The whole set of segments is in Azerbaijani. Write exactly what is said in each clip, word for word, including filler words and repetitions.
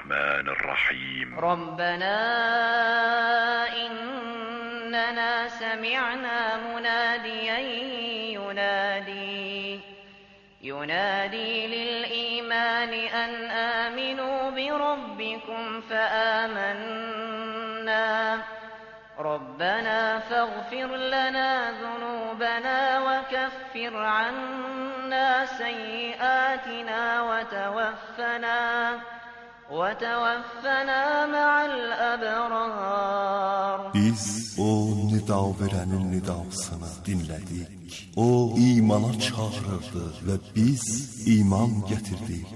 الرحمن الرحيم. ربنا إننا سمعنا مناديا ينادي ينادي للإيمان أن آمنوا بربكم فآمنا ربنا فاغفر لنا ذنوبنا وكفر عنا سيئاتنا وتوفنا وتوفنا مع الأبرار. Biz o nida verənin nidasını dinlədik. O imana çağırırdı və biz iman gətirdik.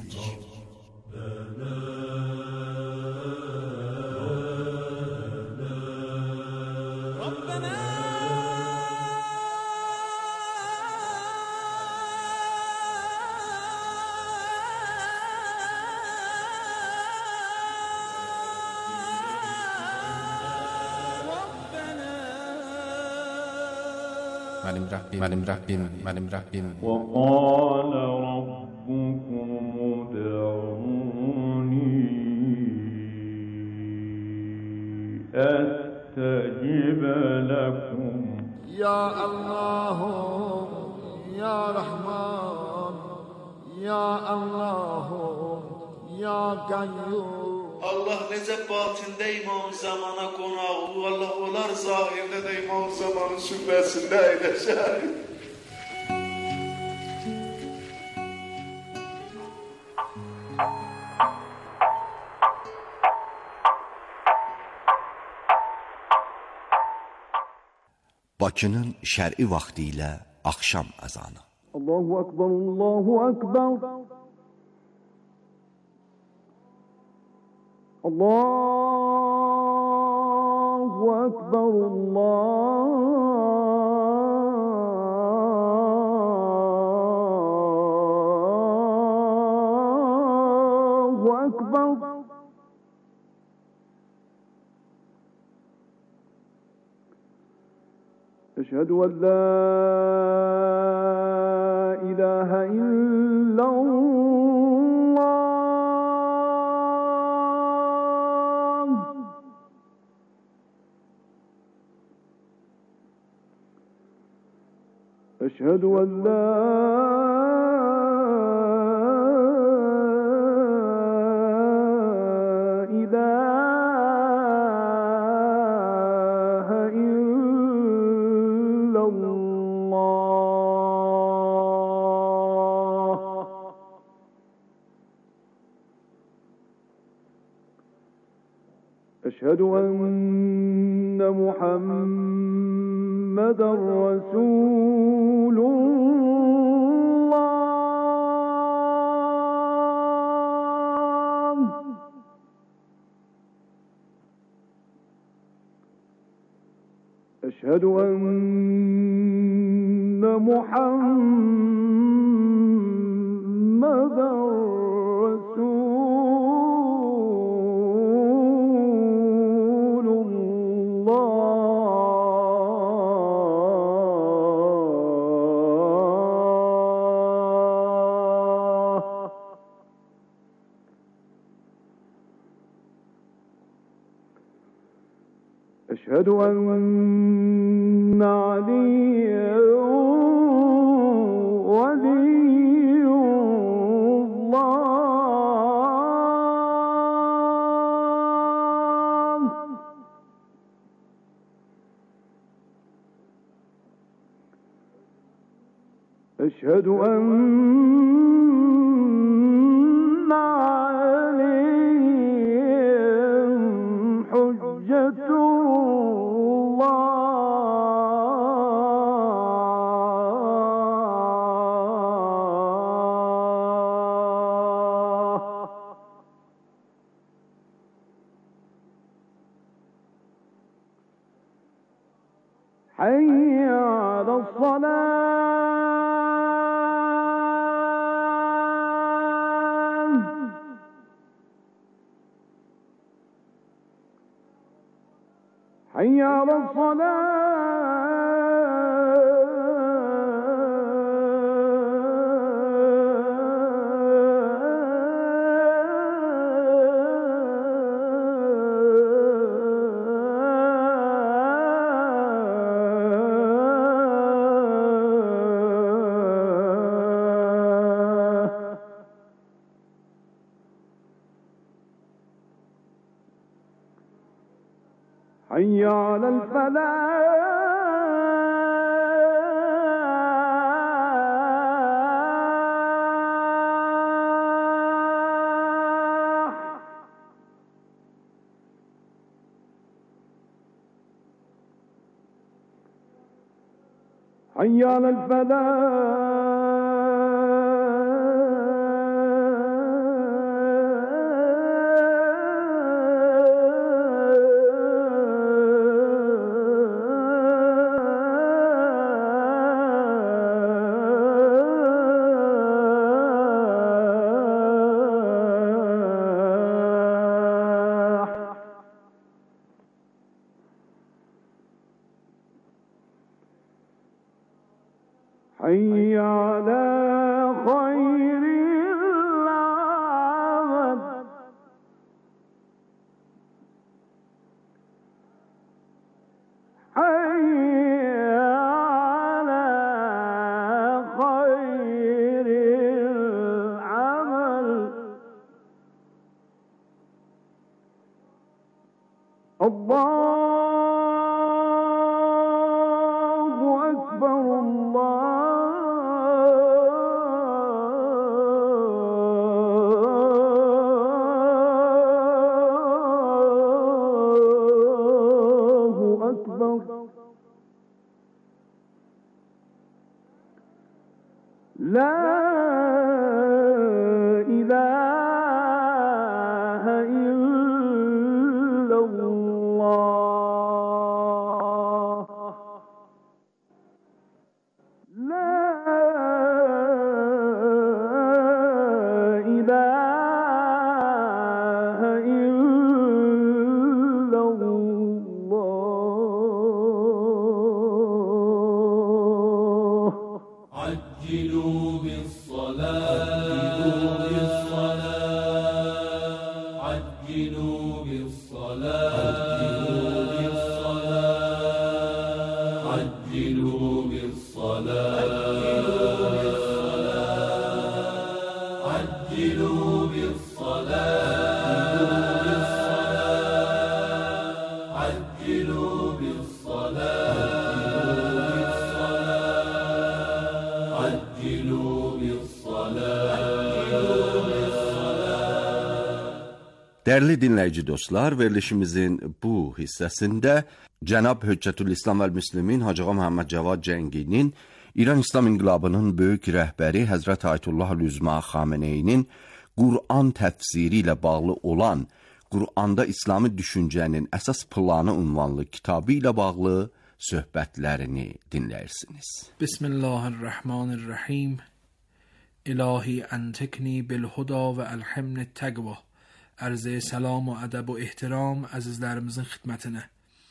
Benim Rabbim, benim Rabbim, benim Rabbim. وقال ربكم ادعوني أستجب لكم. يا الله يا رحمن يا الله يا قيوم. Allah necə batində imam zamana qonağı, Allah olar zahirdə də imam zamanın şübhəsində əyləşər. Bakının şər'i vaxtı ilə axşam əzanı. Allahu Akbar, Allahu Akbar. Allahu Akbar, Allahu Akbar. Eşhedü en la ilahe illallah. أشهد أن لا إله إلا الله. أشهد أن محمد رسول الله. أشهد أن محمد رسول الله. أشهد أن عليا ولي الله. أشهد أن عليهم حجة الله. حي على الصلاة. حي على الصلاة. حي على الفلاح حي على الفلاح حي على خير العمل حي على خير العمل الله أكبر الله لا إله إلا الله لا إله إلا الله عجلوا بالصلاة عجلوا بالصلاة عجلوا بالصلاة عجلوا بالصلاة عجلوا Dəyərli dinləyici dostlar, verilişimizin bu hissəsində Cənab Höccətülislam vəl-Müslimin Hacı Ağa Məhəmməd Cavad Cənginin İran İslam İnqilabının böyük rəhbəri Həzrət Ayətullah Üzma Xameneyinin Qur'an təfsiri ilə bağlı olan Qur'anda İslami düşüncənin əsas planı ünvanlı kitabı ilə bağlı söhbətlərini dinləyirsiniz. Bismillahirrahmanirrahim. İlahi entekni bilhuda və əlhimni təqva. Ərzə salam və ədəb və ehtiram əzizlərimizin xidmətinə.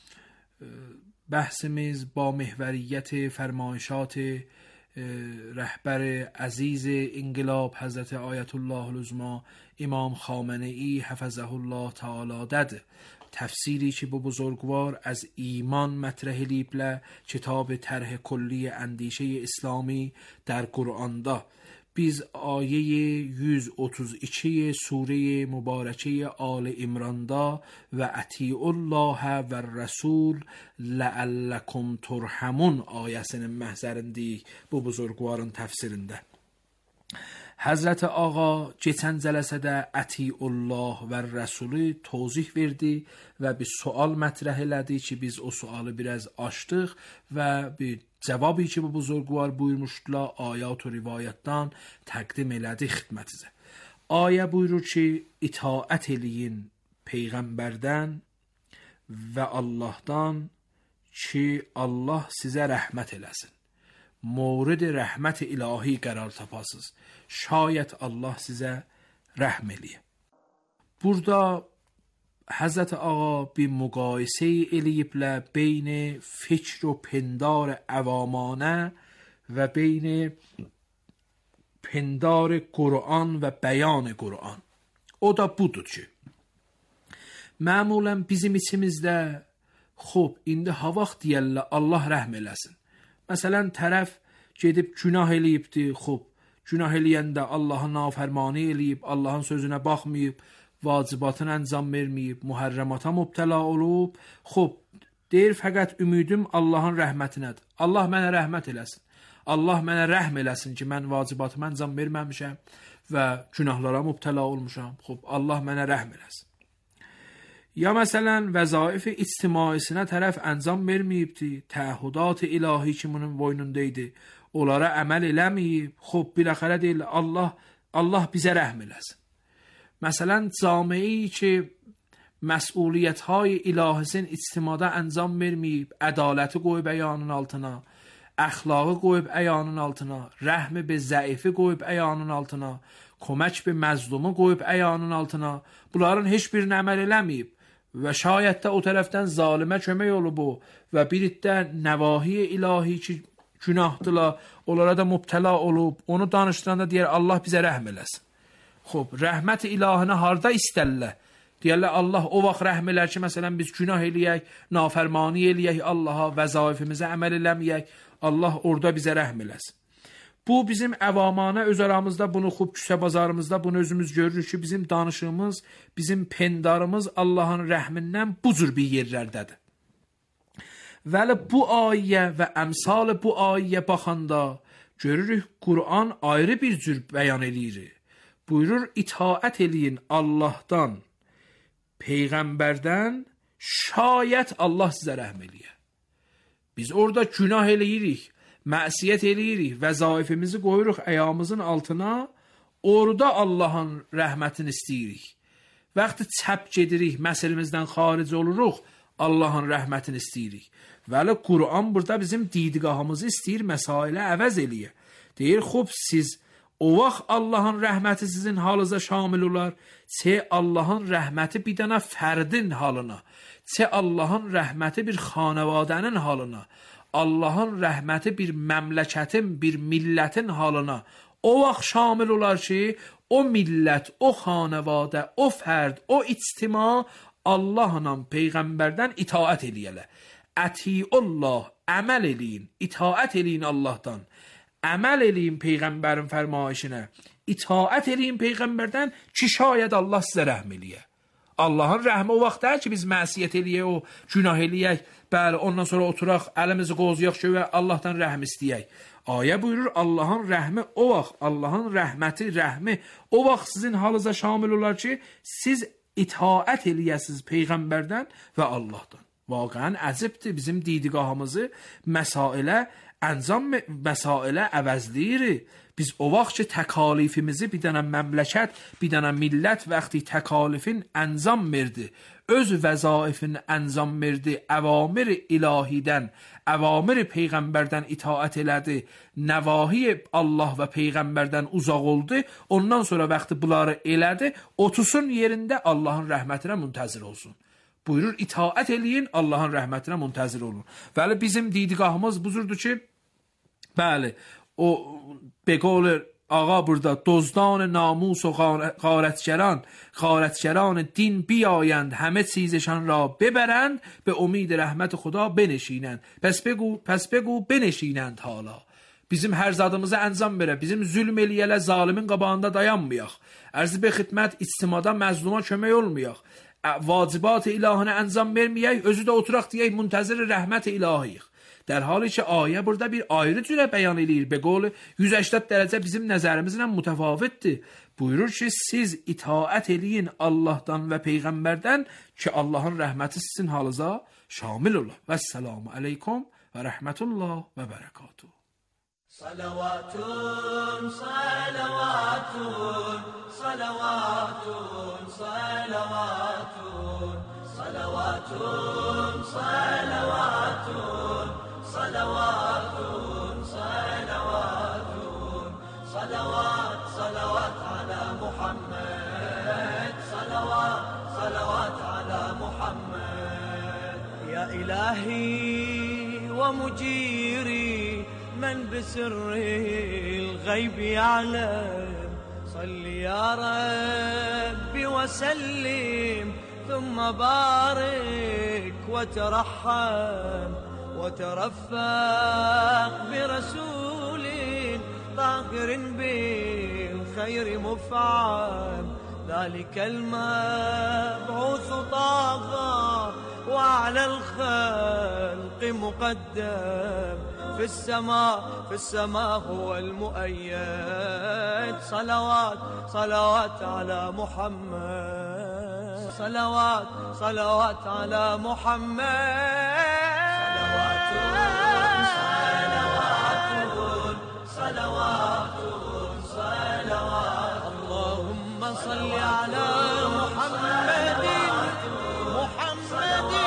Bəhsimiz ba məhvəriyyət fərmayişat rəhbər əziz inqilab Həzrət Ayətullah Üzma İmam Xamenei Həfəzəhullah Teala'dadır. تفسیری که به بزرگوار از ایمان مطرح لیبله کتاب طرح کلی اندیشه اسلامی در قرآن دا biz آیه yüz otuz iki سوره مبارکه آل عمران'da ve atiullah ve Resul leallekum turhamun ayesinin məhzərindəyik bu buzurgvarın təfsirində. Həzrət Ağa keçən cələsədə atiullah və Rəsulü tozih verdi və bir sual mətrəh elədi ki, biz o sualı biraz açdıq və bir cavabı ki, bu buzurgvar buyurmuşdular, ayat və rivayətdən təqdim elədi xidmətinizə. Ayə buyurur ki, itaət eləyin Peyğəmbərdən və Allahdan ki, Allah sizə rəhmət eləsin. Mورد رحمت الهی قرار tapasız. Şayet Allah size رحم eləyə. Burada Həzrət Ağa bir müqayisə eləyiblə beyn fikr و پندار عوامانه و beyn پندار قرآن و بیان قرآن. O da budur ki, معمولا bizim içimizdə خب indi ha vaxt deyərlər Allah rəhm eləsin. Məsələn, tərəf gedib günah eləyibdi, xub, günah eləyəndə Allahın nafərmanı eləyib, Allahın sözünə baxmayıb, واجباتını انجام verməyib, muharramata mübtəla olub. Xoş, deyir fəqət ümidim Allahın rəhmətinədir. Allah mənə rəhmət eləsin. Allah mənə rəhm eləsin ki, mən vacibatımı انجام verməmişəm və günahlara mübtəla olmuşam. Xoş, Allah mənə rəhm eləsin. Ya məsələn, vəzaif ictimaisinə tərəf انجام verməyibdi, təəhhüdat ilahi ki, bunun boynunda idi. Onlara əməl eləməyib. Xoş, biləxərə deyil, Allah Allah bizə rəhm eləsin. Məsələn, camiyi ki, məsuliyyətهای ilahisin ictimada انجام verməyib, ədaləti qoyub əyanın altına, əxlaqı qoyub əyanın altına, rəhmi be zəifi qoyub əyanın altına, kömək be məzlumu qoyub əyanın altına, bunların heç birini əməl eləməyib və şayət də o tərəfdən zalimə kömək olub o və bir iddə nəvahi ilahi ki, günahdılar, onlara da mübtəla olub, onu danışdıranda deyər, Allah bizə rəhm eləsin. Xoş, rəhmət ilahını harda istərlər? Deyərlər, Allah o vaxt rəhm elər ki, məsələn, biz günah eləyək, nafərmani eləyək Allaha, vəzaifimizə əməl eləməyək, Allah orada bizə rəhm eləsin. Bu, bizim əvamanə öz aramızda, bunu xub küsə bazarımızda, bunu özümüz görürük ki, bizim danışığımız, bizim pendarımız Allahın rəhmindən bu cür bir yerlərdədir. Vəli bu ayə və əmsal bu ayə baxanda görürük, Qur'an ayrı bir cür bəyan eləyir. Buyurur, itaət eləyin Allahdan, Peyğəmbərdən, şayət Allah sizə rəhm eləyə. Biz orada günah eləyirik, məsiyyət eləyirik, vəzaifimizi qoyuruq əyamızın altına, orada Allahın rəhmətini istəyirik. Vaxtı çəp gedirik, məsəlimizdən xaric oluruq, Allahın rəhmətini istəyirik. Vəli Qur'an burada bizim didgahımızı istəyir, məsailə əvəz eləyə. Deyir, xub, siz o vaxt Allahın rəhməti sizin halınıza şamil olar, çə Allahın rəhməti bir dənə fərdin halına, çə Allahın rəhməti bir xanavadənin halına, Allahın rəhməti bir məmləkətin, bir millətin halına o vaxt şamil olar ki, o millət, o xanavadə, o fərd, o ictima Allahla Peyğəmbərdən itaət eləyələ. Ətiullah, əməl eləyin, itaət eləyin Allahdan. Əməl eləyin Peyğəmbərin fərmayişinə. İtaət eləyin Peyğəmbərdən ki, şayət Allah sizə rəhm eləyə. Allahın rəhmi o vaxt deyil ki, biz məsiyyət eləyək, o günah eləyək, bəli, ondan sonra oturaq, əlimizi qozuyaq ki, və Allahdan rəhm istəyək. Ayə buyurur, Allahın rəhmi o vaxt, Allahın rəhməti, rəhmi o vaxt sizin halınıza şamil olar ki, siz itaət eləyəsiniz Peyğəmbərdən və Allahdan. Vaqəən əzibdir, bizim didgahımızı məsailə, əncam məsailə əvəzləyir. Biz o vaxt ki, təkalifimizi bir dənə məmləkət, bir dənə millət vaxtı təkalifin əncam verdi, öz vəzaifin əncam verdi, əvamir ilahidən, əvamir Peyğəmbərdən itaət elədi, nəvahi Allah və Peyğəmbərdən uzaq oldu, ondan sonra vaxtı bunları elədi, otusun yerində Allahın rəhmətinə müntəzir olsun. Buyurur, itaət eləyin, Allahın rəhmətinə müntəzir olun. Bəli, bizim didgahımız buzurdur ki, bəli, o beqol ağa burada, dozdan namus و غارتگران غارتگران دین بیایند همه چیزشان را ببرند به امید رحمت خدا بنشینند. Pes بگو pes بگو بنشینند حالا. Bizim hər zadımıza əncam verə, bizim zülm eləyələ zalimin qabağında dayanmayaq. Ərzi be xidmət ictimada məzluma kömək olmayaq. Vacibat ilahına əncam verməyək, özü də oturaq deyək, müntəzir rəhmət ilahiyik. در حالی که آیه burada bir ayrı cürə bəyan eləyir. Be qol yüz səksən dərəcə bizim nəzərimizlə mütəfavitdir. Buyurur ki, siz itaət eləyin Allahdan və Peyğəmbərdən ki, Allahın rəhməti sizin halınıza şamil ola. Vəssalamu aleykum və rəhmətullah və bərəkatuhu. Salavatun, salavatun, salavatun, salavatun, salavatun, salavatun. صلوات صلوات صلوات صلوات على محمد صلوات صلوات على محمد يا إلهي ومجيري من بسر الغيب يعلم صل يا ربي وسلم ثم بارك وترحم وترفق برسول طاهر بالخير مفعم ذلك المبعوث طاغى وعلى الخلق مقدم في السماء في السماء هو المؤيد صلوات صلوات على محمد صلوات صلوات على محمد صلوات صلوات صلوات اللهم صل على محمد محمد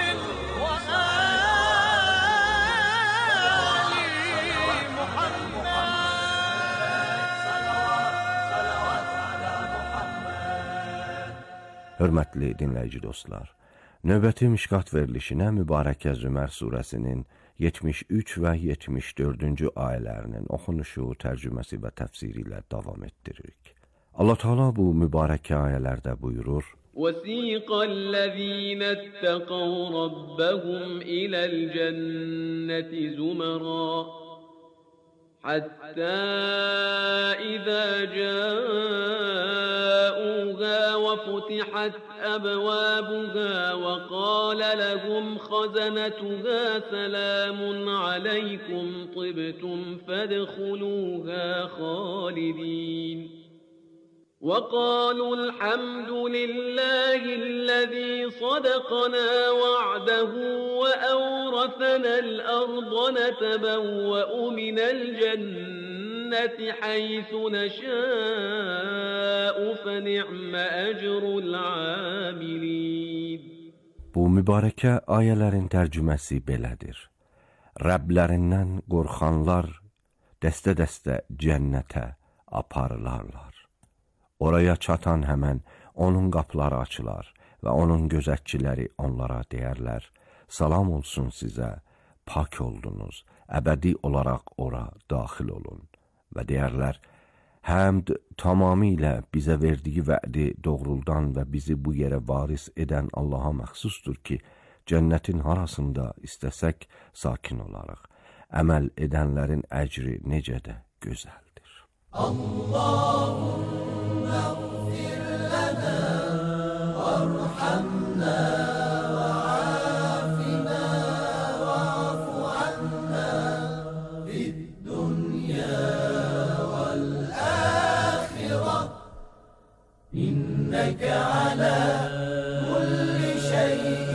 Hörmətli dinləyici dostlar, növbəti Mişqat verilişinə Mübarəkə Zümər surəsinin yetmiş üç və yetmiş dördüncü ayələrinin oxunuşu, tərcüməsi və təfsiri ilə davam etdiririk. Allah Teala bu mübarək ayələrdə buyurur: وَسِيقَ الَّذِينَ اتَّقَوْا رَبَّهُمْ إِلَى الْجَنَّةِ زُمَرًا حَتَّى إِذَا جَاءُوهَا وَفُتِحَتْ أَبْوَابُهَا وَقَالَ لَهُمْ خَزَنَتُهَا سَلَامٌ عَلَيْكُمْ طِبْتُمْ فَادْخُلُوهَا خَالِدِينَ وقالوا الحمد لله الذي صدقنا وعده وأورثنا الأرض نتبوأ من الجنة حيث نشاء فنعم أجر العاملين. Bu mübarəkə ayələrin tərcüməsi belədir. Rəblərindən qorxanlar dəstə-dəstə cənnətə aparılarlar. Oraya çatan həmən onun qapıları açılar və onun gözətçiləri onlara deyərlər: salam olsun sizə, pak oldunuz, əbədi olaraq ora daxil olun. Və deyərlər: həmd tamamilə bizə verdiyi vədi doğruldan və bizi bu yerə varis edən Allaha məxsusdur ki, cənnətin harasında istəsək sakin olarıq. Əməl edənlərin əcri necə də gözəldir. Allahümme اغفir lana varhamna وعافنا واعف عنا في الدنيا والآخرة إنك على كل شيء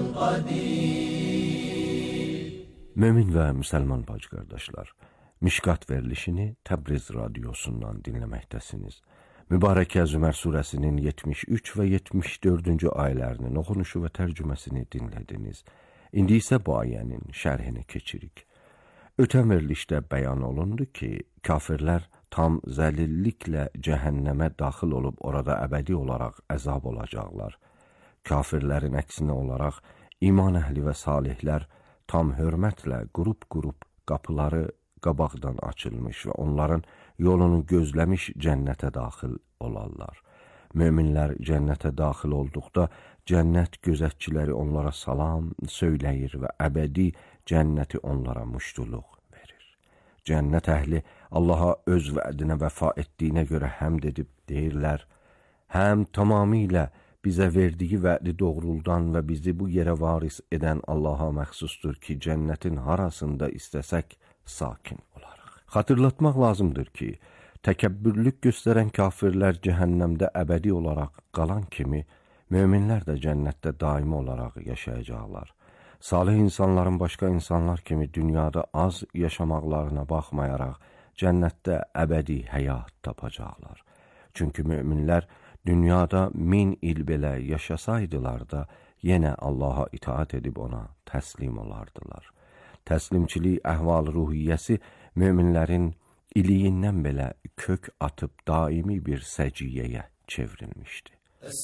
قدير. Mömin və müsəlman bacı qardaşlar, Mişqat verilişini Təbriz radiosundan dinləməkdəsiniz. Mübarəkə Zümər surəsinin yetmiş üç və yetmiş dördüncü ayələrinin oxunuşu və tərcüməsini dinlədiniz. İndi isə bu ayənin şərhini keçirik. Ötən verilişdə bəyan olundu ki, kafirlər tam zəlilliklə cəhənnəmə daxil olub orada əbədi olaraq əzab olacaqlar. Kafirlərin əksinə olaraq iman əhli və salihlər tam hörmətlə qrup-qrup qapıları qabaqdan açılmış və onların yolunu gözləmiş cənnətə daxil olarlar. Möminlər cənnətə daxil olduqda cənnət gözətçiləri onlara salam söyləyir və əbədi cənnəti onlara muştuluq verir. Cənnət əhli Allaha öz vədinə vəfa etdiyinə görə həmd edib deyirlər: həm tamamilə bizə verdiyi vədi doğruldan və bizi bu yerə varis edən Allaha məxsusdur ki, cənnətin harasında istəsək sakin olarıq. Xatırlatmaq lazımdır ki, təkəbbürlük göstərən kafirlər cəhənnəmdə əbədi olaraq qalan kimi, möminlər də cənnətdə daimi olaraq yaşayacaqlar. Salih insanların başqa insanlar kimi dünyada az yaşamaqlarına baxmayaraq, cənnətdə əbədi həyat tapacaqlar. Çünki möminlər dünyada min il belə yaşasaydılar da, yenə Allaha itaat edib ona təslim olardılar. Təslimçilik əhval-ruhiyyəsi möminlərin iliyindən belə kök atıb daimi bir səciyyəyə çevrilmişdi.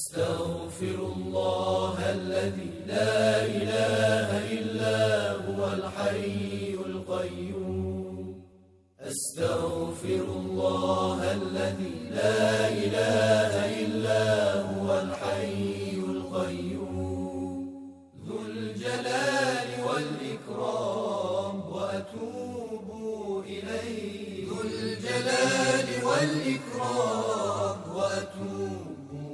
Estağfirullahəl-ləzi la ilahə illə huvəl-hayyul qayyum. Estağfirullahəl-ləzi la ilahə illə huvəl-hayyul qayyum. Zülcəlali vəl-ikram və ətubu iləyh. Zülcəlali vəl-ikram və ətubu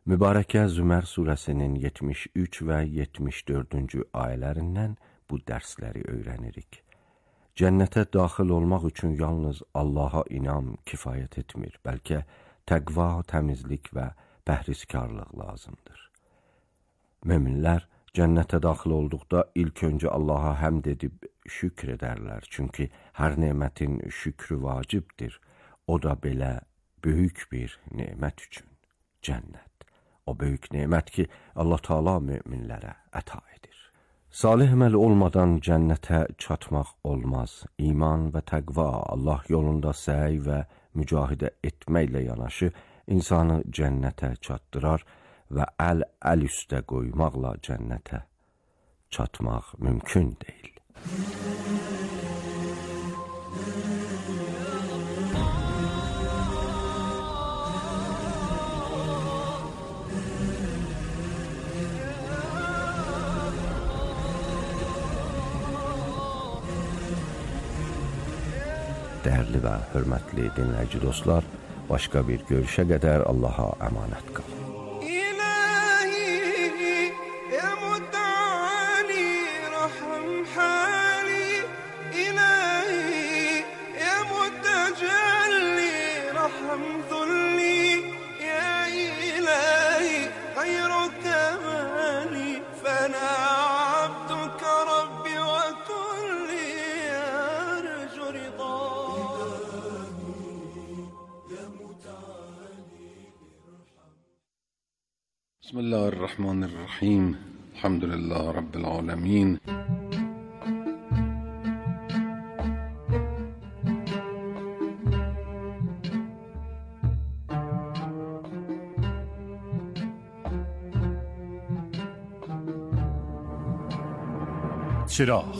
Mübarəkə Zümər surəsinin yetmiş üç və yetmiş dördüncü ayələrindən bu dərsləri öyrənirik. Cənnətə daxil olmaq üçün yalnız Allaha inam kifayət etmir, bəlkə təqva, təmizlik və pəhrizkarlıq lazımdır. Möminlər cənnətə daxil olduqda ilk öncə Allaha həmd edib şükr edərlər, çünki hər nemətin şükrü vacibdir. O da belə böyük bir nemət üçün, cənnət. O böyük nemət ki, Allah Taala möminlərə əta edir. Salih əməl olmadan cənnətə çatmaq olmaz. İman və təqva, Allah yolunda səy və mücahidə etməklə yanaşı insanı cənnətə çatdırar və əl əl üstə qoymaqla cənnətə çatmaq mümkün deyil. Dəyərli və hörmətli dinləyici dostlar, başqa bir görüşə qədər Allaha əmanət qalın. بسم الله الرحمن الرحیم. الحمد لله رب العالمین. چراغ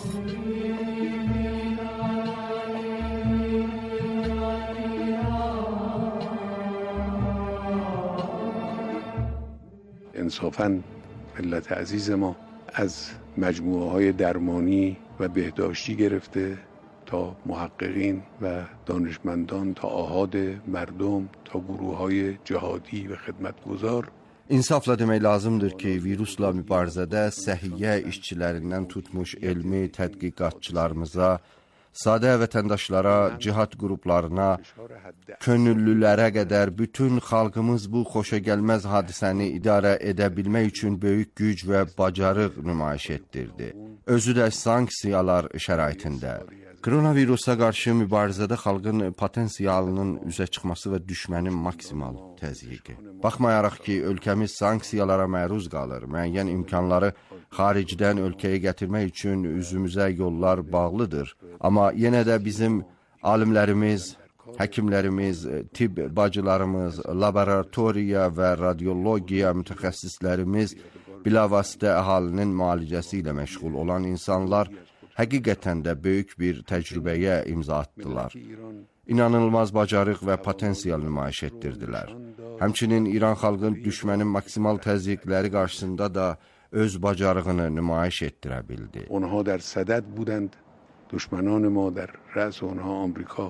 انصافاً ملت عزیز ما از مجموعه های درمانی و بهداشتی گرفته تا محققین و دانشمندان تا آحاد مردم تا گروه های جهادی و خدمتگزار. İnsafla demək lazımdır ki, virusla mübarizədə səhiyyə işçilərindən tutmuş elmi tədqiqatçılarımıza, sadə vətəndaşlara, cihad qruplarına, könüllülərə qədər bütün xalqımız bu xoşagəlməz hadisəni idarə edə bilmək üçün böyük güc və bacarıq nümayiş etdirdi. Özü də sanksiyalar şəraitində. Koronavirusa qarşı mübarizədə xalqın potensialının üzə çıxması və düşmənin maksimal təzyiqi. Baxmayaraq ki, ölkəmiz sanksiyalara məruz qalır, müəyyən imkanları xaricdən ölkəyə gətirmək üçün üzümüzə yollar bağlıdır. Amma yenə də bizim alimlərimiz, həkimlərimiz, tibb bacılarımız, laboratoriya və radiologiya mütəxəssislərimiz, bilavasitə əhalinin müalicəsi ilə məşğul olan insanlar həqiqətən də böyük bir təcrübəyə imza atdılar. İnanılmaz bacarıq və potensial nümayiş etdirdilər. Həmçinin İran xalqın düşmənin maksimal təzyiqləri qarşısında da öz bacarığını nümayiş etdirə bildi. Onha در صدد بودند، دشمنان ما در رأس آنها آمریکا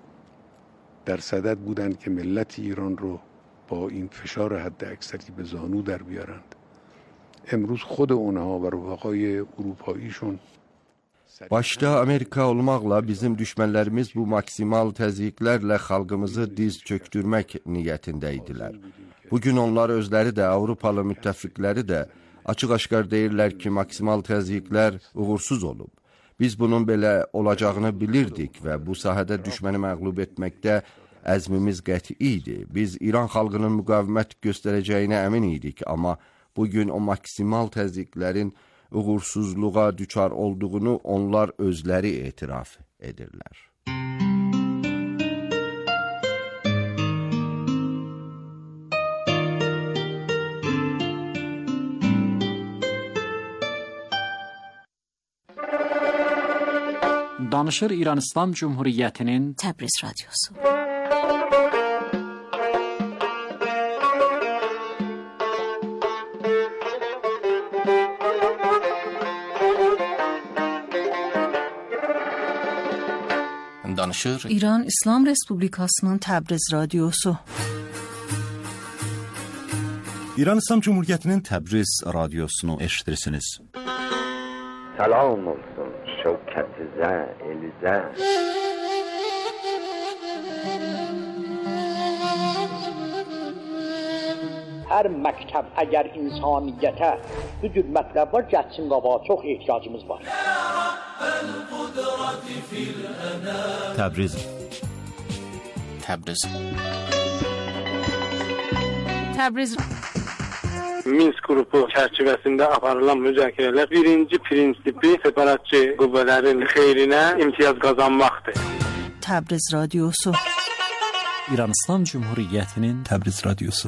در صدد بودند که ملت ایران رو با این فشار حد اکثری به زانو در بیارند. امروز خود اونها و رفقای اروپاییشون Başda Amerika olmaqla bizim düşmənlərimiz bu maksimal təzyiqlərlə xalqımızı diz çöktürmək niyyətində idilər. Bugün onlar özləri də, Avropalı müttəfiqləri də açıq-aşkar deyirlər ki, maksimal təzyiqlər uğursuz olub. Biz bunun belə olacağını bilirdik və bu sahədə düşməni məğlub etməkdə əzmimiz qəti idi. Biz İran xalqının müqavimət göstərəcəyinə əmin idik, amma bugün o maksimal təzyiqlərin uğursuzluğa düçar olduğunu onlar özləri etiraf edirlər. Danışır İran İslam Cumhuriyyətinin Təbriz Radyosu. Danışır İran İslam Respublikasının Təbriz Radyosu. İran İslam Cumhuriyeti'nin Təbriz radyosunu eşitirsiniz. Salam olsun şevket ze, elize. Her məktəb əgər insaniyyətə bu cür mətləblər gəlsin qaba, çox ehtiyacımız var. Təbriz Təbriz Təbriz Minsk qrupu çərçivəsində aparılan müzakirələr birinci prinsipi separatçı qüvvələrin xeyrinə imtiyaz qazanmaqdır. Təbriz radyosu İran İslam Cumhuriyeti'nin Təbriz radyosu.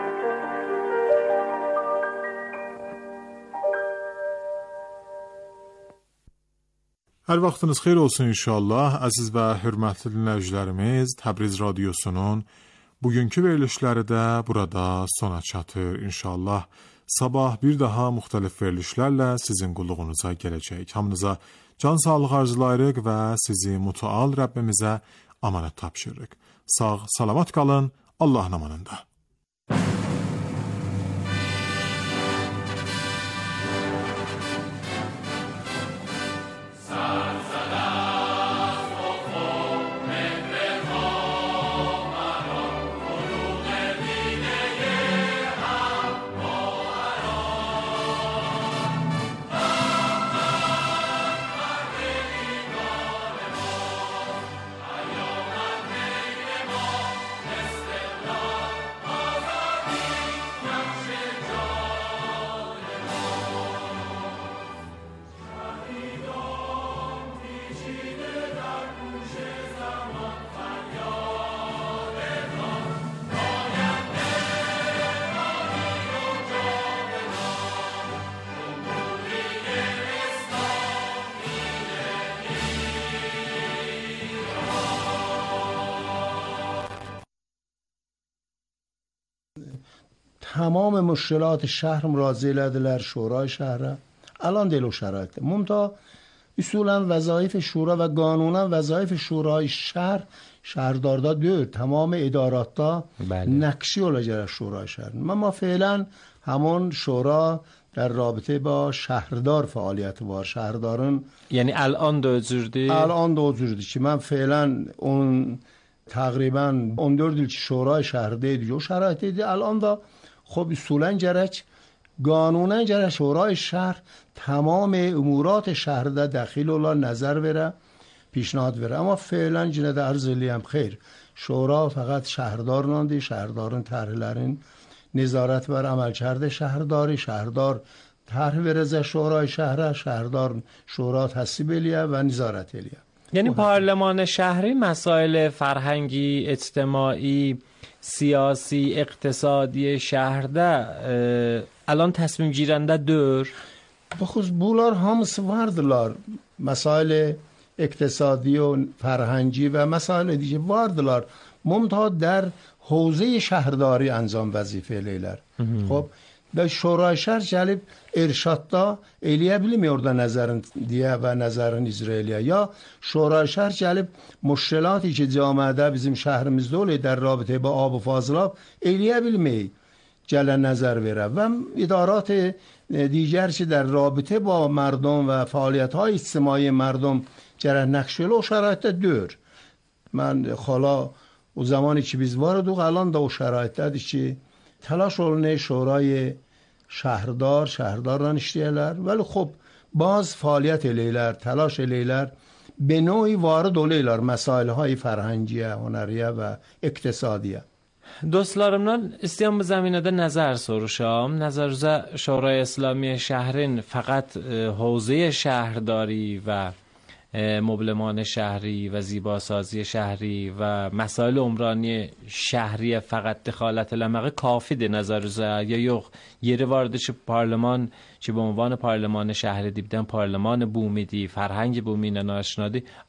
Hər vaxtınız xeyir olsun inşallah. Əziz və hörmətli dinləyicilərimiz, Təbriz radiosunun bugünkü verilişləri də burada sona çatır inşallah. Sabah bir daha müxtəlif verilişlərlə sizin qulluğunuza gələcək. Hamınıza can sağlığı arzulayırıq və sizi mütəal Rəbbimizə amanət tapşırırıq. Sağ, salamat qalın, Allahın amanında. تمام مشکلات شهر راضی لدلر شورای شهر الان دلو شرایطه ممتا اصولا وظایف شورا و قانونا وظایف شورای شهر شهرداردا دور تمام اداراتا بله. نقشی olacak شورای شهر ما ما فعلا همون شورا در رابطه با شهردار فعالیت var شهردارın یعنی الان da özürdü الان da özürdü ki من فعلا اون تقریبا on dört yıl شورای شهردeydi o şaraitteydi الان da خب اصولا جرچ قانونا جرچ شورای شهر تمام امورات شهر ده دخیل اولا نظر بره پیشنهاد بره اما فعلا جنده ارزلی هم خیر شورا فقط شهردار ناندی شهردارın طرحlerin نظارت بر عمل کرده شهرداری شهردار طرح برزه شورای شهر شهردار شورا تصویب الیه و نظارت الیه یعنی پارلمان شهری مسائل فرهنگی اجتماعی siyasi, اقتصادی şehirde الان تصمیم گیرنده دور بخصوص بولار hamısı vardılar مسائل اقتصادی و فرهنگی و مسائل دیگه vardılar ممتا در حوزه شهرداری انجام وظیفه لیler خب ve şورای şehir gelip ارشادda eleyebilmiyor da nazarın diye ve nazarın İsrailiye ya şورای şehir gelip مشکلاتی که جامعه bizim şehrimizde oluyor در رابطه با آب و فاضلاب eleyebilmeyi جل نظر بره و ادارات دیگر که در رابطه با مردم و فعالیت‌های اجتماعی مردم جره نقش و شرایط دور من حالا o زمانی که biz واردوق الان da o şarayitdə ki تلاش olunur şurای şəhrdar, şəhdardan işləyirlər. Vəli xub, bazı fəaliyyət eləyirlər, təlaş eləyirlər. Be noy varid olurlar məsailهای فرهنگی، هنریه و اقتصادیه. دوستlarımdan istəyəm bu zəminədə nəzər soruşam. Nəzərinizə Şurای İslami şəhrin faqat حوزه şəhrdari və مبلمان شهری و زیباسازی شهری و مسائل عمرانی شهری فقط دخالت لمقه کافی ده نظرزه یا یوخ یه وارد چه پارلمان چه به عنوان پارلمان شهری دیدن پارلمان بومیدی فرهنگ بومینه ناشنادی